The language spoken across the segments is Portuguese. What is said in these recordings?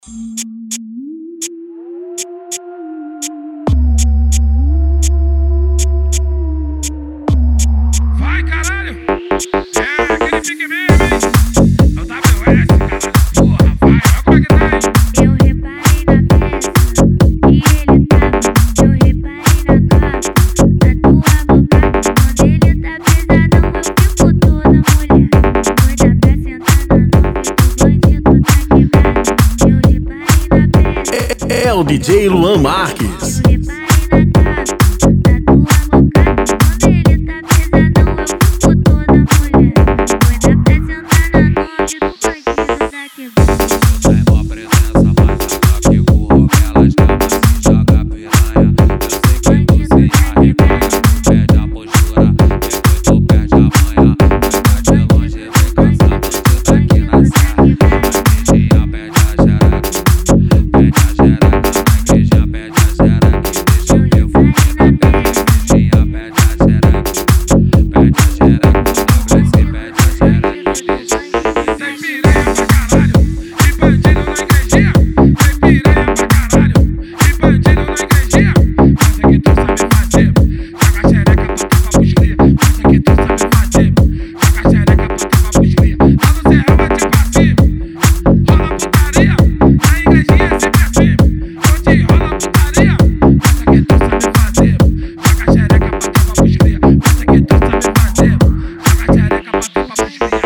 Vai, caralho! É aquele pique mesmo, hein? É o WS, caralho. Porra, vai, olha como é que tá, hein? Eu reparei na peça que ele tava. Eu reparei na capa da tua boca. Quando ele tá pesadão, eu fico toda mulher. Doida pra sentar na nuvem do bandido tá quebrado. Eu reparei na peça. É o DJ Luan Marques. Eu reparei na capa da tua boca. Quando ele tá pesadão, eu fico toda mulher. Doida pra sentar na nuvem do bandido tá quebrado. Tem mó presença, mas a pegou elas camas se joga piranha. Eu sei que você arrebenta, perde a postura, depois tu perde a manha. Vai de longe, vem caçar, você tá aqui na serra. A igrejinha pede a xereca, pede a xereca. A igrejinha pede a xereca, deixa o perfume na pele. A igrejinha pede a xereca, pede a xereca. A se pede a xereca, deixa Tem piranha pra caralho e bandido na igrejinha. Tem piranha pra caralho e bandido na igrejinha. Faz o que tu sabe fazer, joga xereca pra tapar bugilia. Faz o que tu sabe fazer, joga xereca pra tapar bugilia. Lá no Serrão é tipo assim, rola putaria, na igrejinha é sempre assim. Onde rola putaria, faz o que tu sabe fazer, joga xereca pra tapar bugilia. Faz o que tu sabe fazer, joga xereca pra tapar bugilia.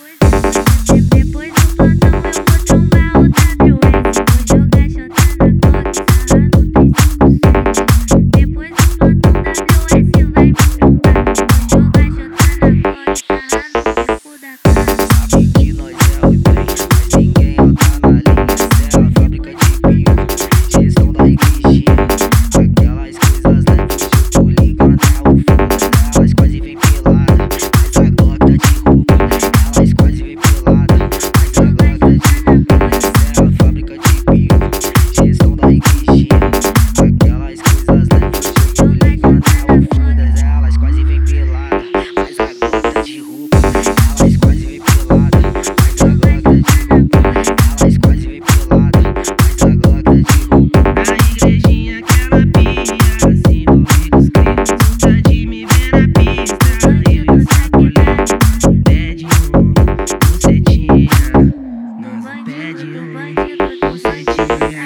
Depois do plantão eu vou tomar o WS. Vou jogar xota na Glock, sarra no 357. Depois do plantão WS vai me trombar. Vou jogar xota na Glock, sarra no bico da cara. Sabe que nós é o trem, mas ninguém anda na linha. Zé a fábrica de bico, gestão da igrejinha. Aquelas coisas leves, eu tô ligando ao fundo. Elas quase vem pelada, mas a Glock tá de roupa. Elas quase vem pelada, mas a Glock tá de roupa. Zé a fábrica de bico, gestão da igrejinha. Aquelas coisas leves, eu tô ligando ao fundo. Elas quase vem pelada, mas a Glock tá de roupa. Elas quase vem pelada, mas a Glock tá de roupa. Elas quase vem pelada, mas a Glock tá de roupa. Na igrejinha aquela pia, assim no meio dos clientes. Tá de me ver na pista, eu e o sacolete. Pede bucetinha, nós pede bucetinha.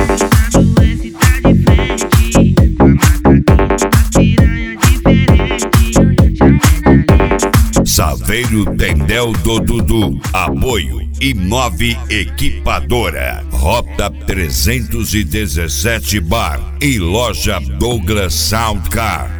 WS tá de frente, com a macaquinha, a piranha diferente. Já pede Saveiro Tendel do Dudu, apoio Imove Equipadora, Rota 317 Bar e Loja Douglas Sound Car.